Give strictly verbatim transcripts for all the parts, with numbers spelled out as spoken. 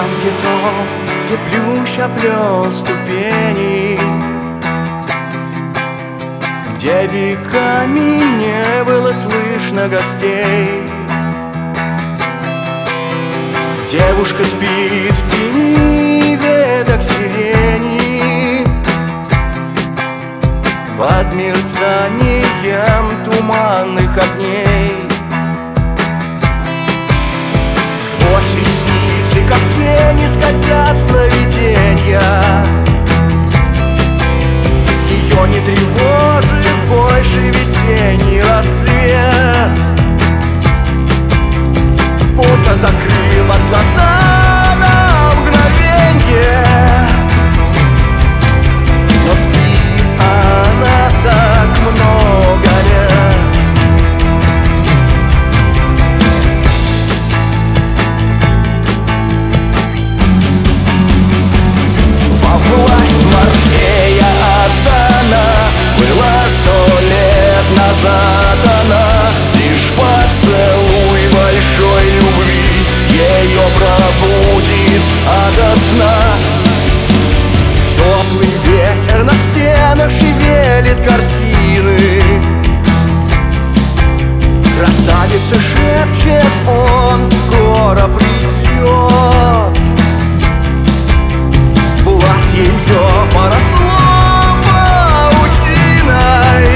замке том, где плющ оплел ступени, где веками не было слышно гостей. Девушка спит в тени веток сирени, под мерцанием туманных огней. Сквозь ресницы, как тени, скользят сновиденья. Ее не тревожит больше весенний рассвет, будто закрыла глаза на мгновенье. Но спит она так много лет. Во власть Морфея отдана была сто лет назад она. Лишь поцелуй большой любви ее пробудит ото сна. Теплый ветер на стенах шевелит картины. Красавица шепчет, он скоро придет. Платье ее поросло паутиной,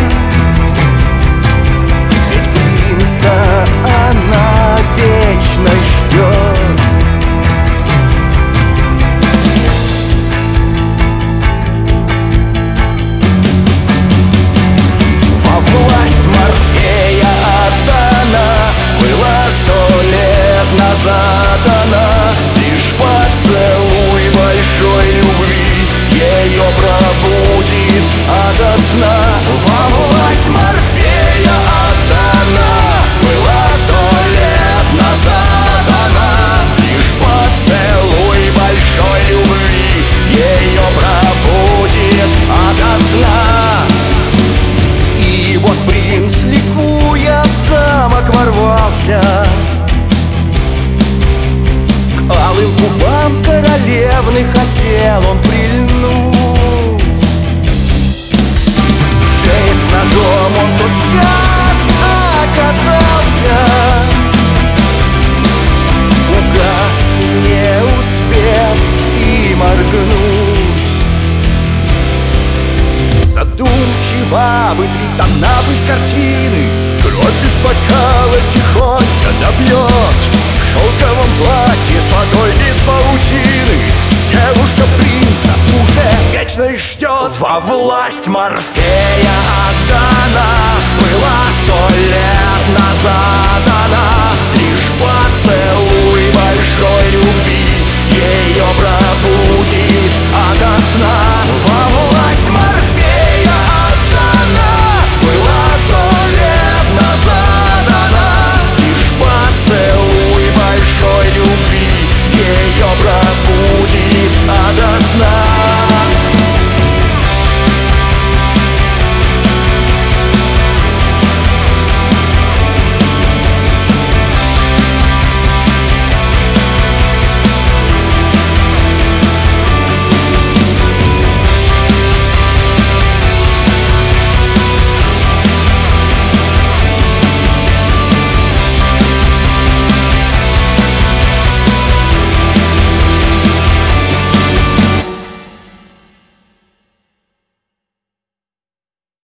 ведь принца она вечно ждет. Во власть Морфея отдана была сто лет назад она. Лишь поцелуй большой любви ее пробудит ото сна. Во власть Морфея отдана была сто лет назад она. Лишь поцелуй большой любви ее пробудит ото сна. И вот принц, ликуя, в замок ворвался. К алым губам королевны хотел он прильнуть. В шее с ножом он тотчас оказался. Угас, не успев и моргнуть. Задумчиво обытрит тона быть картины. Кровь из бокала тихонько добьет. В шелковом платье с водой из паутины девушка принца уже вечно ждет. Во власть Морфея отдана была сто лет назад она. Лишь поцелуй